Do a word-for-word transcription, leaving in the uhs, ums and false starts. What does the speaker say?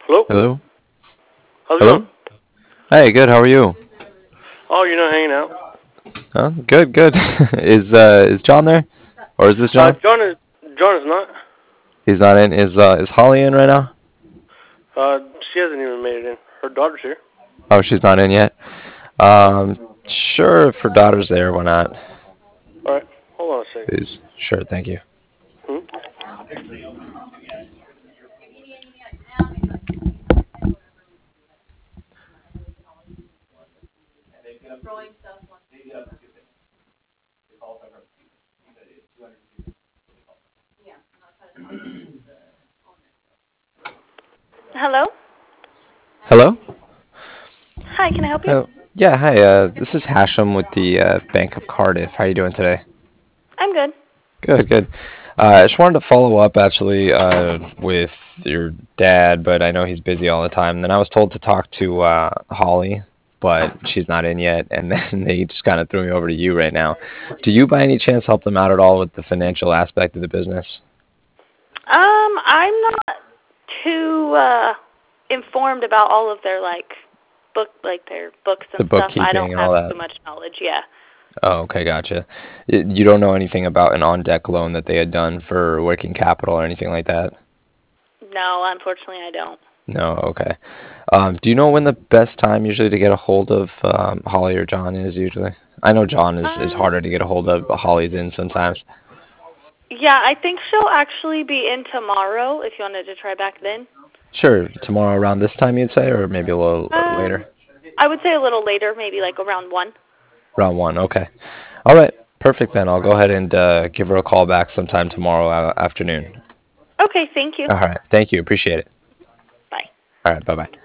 Hello? Hello? How's it going? Hello? Hey, good. How are you? Oh, you're not hanging out. Huh? Good, good. Is uh is John there? Or is this Uh, John? John is John is not. He's not in. Is uh is Holly in right now? Uh, she hasn't even made it in. Her daughter's here. Oh, she's not in yet. Um, sure. If her daughter's there, why not? All right, hold on a second. Please. Sure. Thank you. Hmm? Hello? Hello? Hi, can I help you? Oh, yeah. Hi. Uh, this is Hashem with the uh, Bank of Cardiff. How you doing today? I'm good. Good, good. Uh, I just wanted to follow up actually uh, with your dad, but I know he's busy all the time. Then I was told to talk to uh, Holly, but she's not in yet, and then they just kind of threw me over to you right now. Do you, by any chance, help them out at all with the financial aspect of the business, Um, I'm not too uh informed about all of their like book like their books the and stuff. I don't bookkeeping and have all that? too much knowledge, yeah. Oh, okay, gotcha. Y- You don't know anything about an on-deck loan that they had done for working capital or anything like that? No, unfortunately I don't. No, okay. Um, do you know when the best time usually to get a hold of um, Holly or John is usually? I know John is, is Um harder to get a hold of, but Holly's in sometimes. yeah, I think she'll actually be in tomorrow if you wanted to try back then. Sure, tomorrow around this time you'd say, or maybe a little uh, Um later? I would say a little later, maybe like around one. Around one, okay. All right, perfect then. I'll go ahead and uh, give her a call back sometime tomorrow uh, afternoon. Okay, thank you. All right, thank you, appreciate it. Bye. All right, bye-bye.